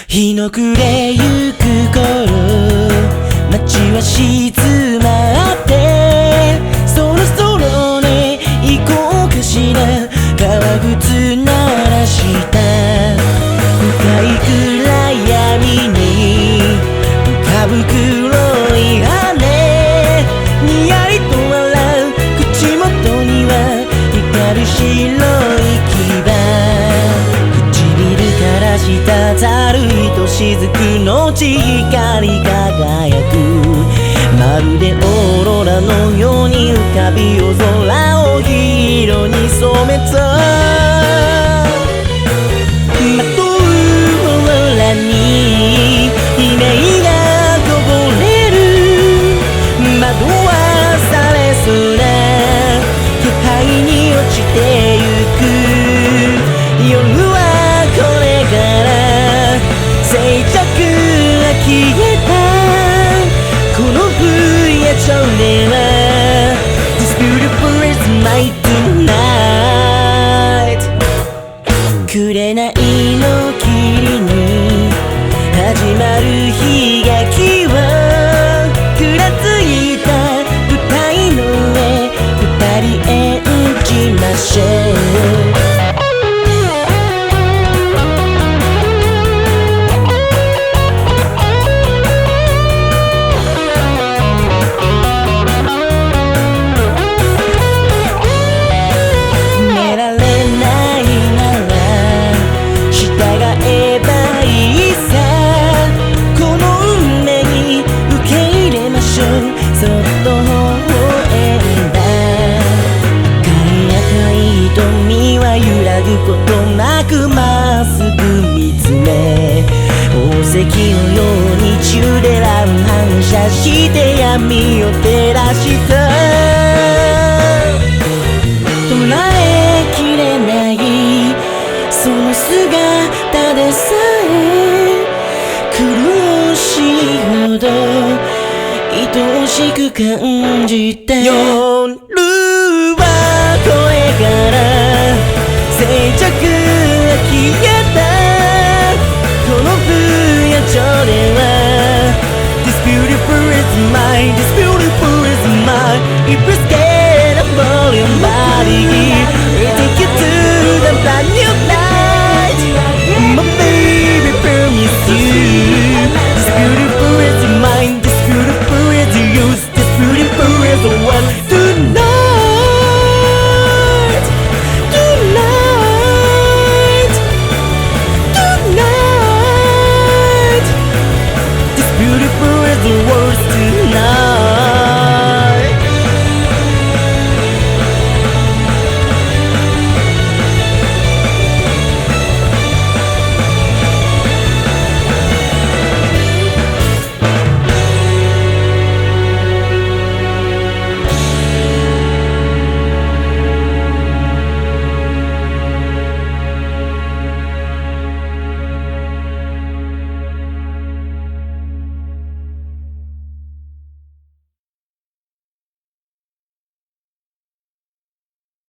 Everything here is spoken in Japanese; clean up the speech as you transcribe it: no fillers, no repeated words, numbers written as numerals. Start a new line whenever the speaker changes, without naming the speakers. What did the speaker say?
日の暮れゆく頃、街は静まってそろそろね行こうかしら。革靴鳴らした深い暗闇に浮かぶ黒い羽、にやりと笑う口元には光る白い牙、唇から滴るひとしずくのち光り輝く、まるでオーロラのように浮かび夜空を黄色に染めた。まとうオーロラに悲鳴がこぼれる、惑わされそうな気配に落ちてゆく。夜はこれから静寂が消えたこの冬夜長では This beautiful is my tonight。 紅の霧に始まる悲劇はくらついた舞台の上二人演じましょう。そっと微笑んだ赤い赤い瞳は揺らぐことなくまっすぐ見つめ、宝石のようにチュレラン反射して闇を照らした。捉えきれないその姿でさえ苦しいほど愛おしく感じた。夜